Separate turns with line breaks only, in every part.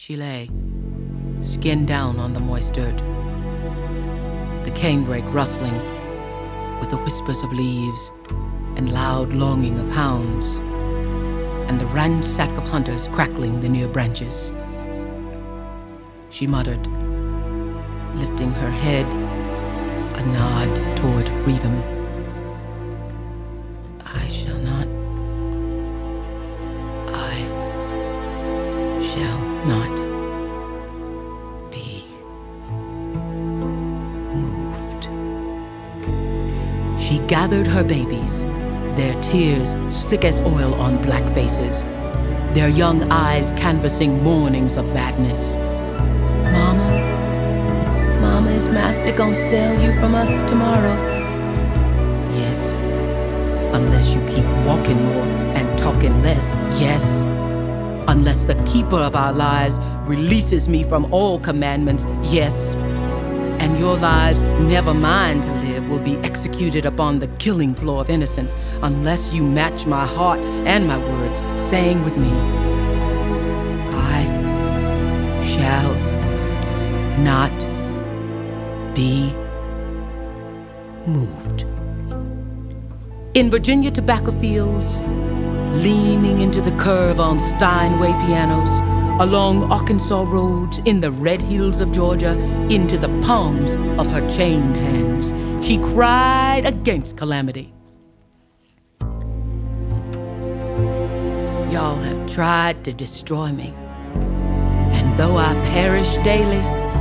She lay, skin down on the moist dirt, the canebrake rustling with the whispers of leaves and loud longing of hounds, and the ransack of hunters crackling the near branches. She muttered, lifting her head, a nod toward freedom. I shall not be moved. She gathered her babies, their tears slick as oil on black faces, their young eyes canvassing mornings of madness. Mama, is Master gonna sell you from us tomorrow? Yes, unless you keep walking more and talking less. Yes, unless the keeper of our lives releases me from all commandments. Yes, and your lives, never mine to live, will be executed upon the killing floor of innocence unless you match my heart and my words, saying with me, I shall not be moved. In Virginia tobacco fields, leaning into the curve on Steinway pianos, along Arkansas roads, in the red hills of Georgia, into the palms of her chained hands, she cried against calamity. Y'all have tried to destroy me, and though I perish daily,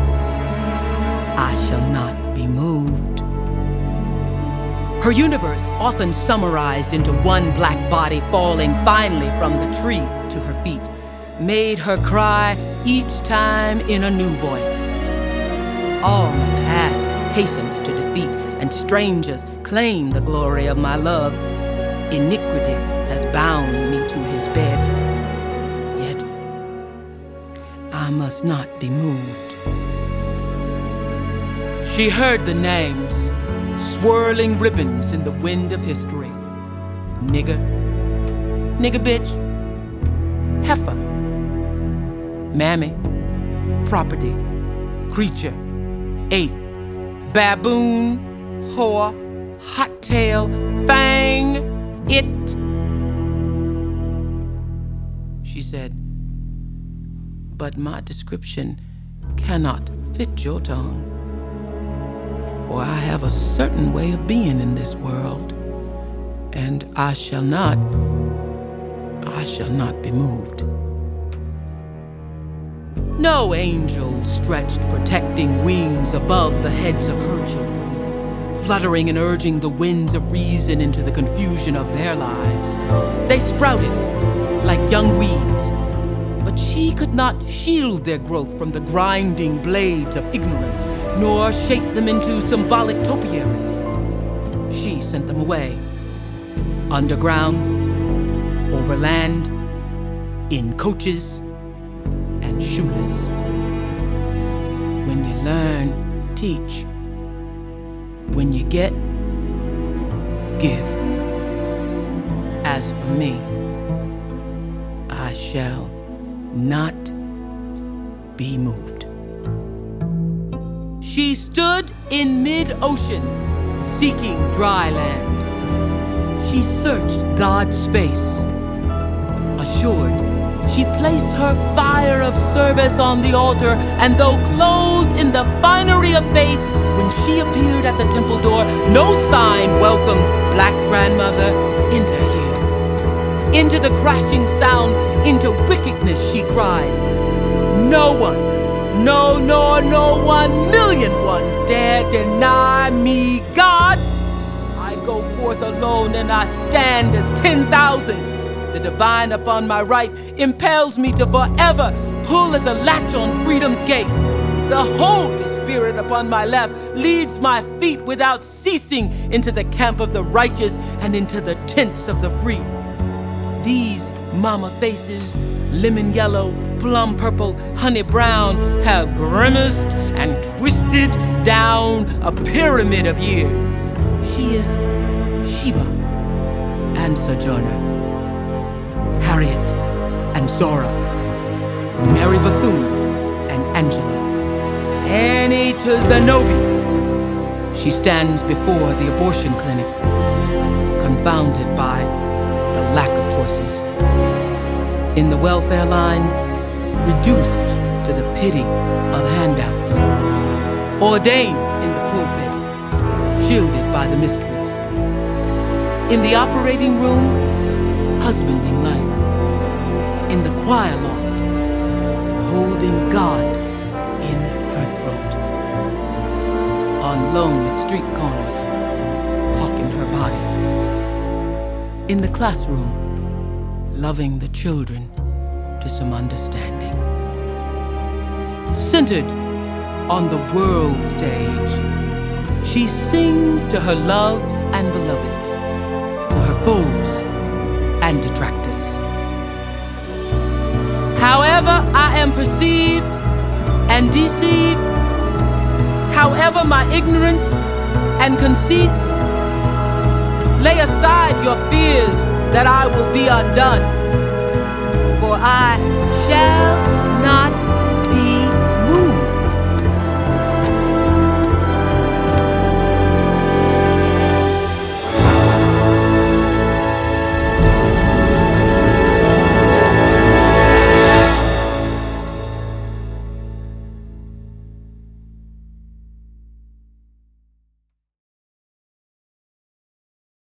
I shall not be moved. Her universe, often summarized into one black body falling finally from the tree to her feet, made her cry each time in a new voice. All my past hastens to defeat, and strangers claim the glory of my love. Iniquity has bound me to his bed, yet I must not be moved. She heard the names, swirling ribbons in the wind of history. Nigger, bitch, heifer, mammy, property, creature, ape, baboon, whore, hot tail, fang, it. She said, but my description cannot fit your tongue. For I have a certain way of being in this world, and I shall not be moved. No angel stretched protecting wings above the heads of her children, fluttering and urging the winds of reason into the confusion of their lives. They sprouted like young weeds, but she could not shield their growth from the grinding blades of ignorance, nor shape them into symbolic topiaries. She sent them away, underground, over land, in coaches, and shoeless. When you learn, teach. When you get, give. As for me, I shall not be moved. She stood in mid-ocean, seeking dry land. She searched God's face. Assured, she placed her fire of service on the altar, and though clothed in the finery of faith, when she appeared at the temple door, no sign welcomed Black grandmother. Enter here. Into the crashing sound, into wickedness she cried. No one, no, nor no 1,000,000 ones dare deny me, God. I go forth alone and I stand as 10,000. The divine upon my right impels me to forever pull at the latch on freedom's gate. The Holy Spirit upon my left leads my feet without ceasing into the camp of the righteous and into the tents of the free. These mama faces, lemon yellow, plum purple, honey brown, have grimaced and twisted down a pyramid of years. She is Sheba and Sojourner, Harriet and Zora, Mary Bethune Dr. Zenobi. She stands before the abortion clinic, confounded by the lack of choices. In the welfare line, reduced to the pity of handouts. Ordained in the pulpit, shielded by the mysteries. In the operating room, husbanding life. In the choir loft, holding God in her throat. On lonely street corners, hawking her body. In the classroom, loving the children to some understanding. Centered on the world stage, she sings to her loves and beloveds, to her foes and detractors. However I am perceived and deceived, however my ignorance and conceits, lay aside your fears that I will be undone, for I shall not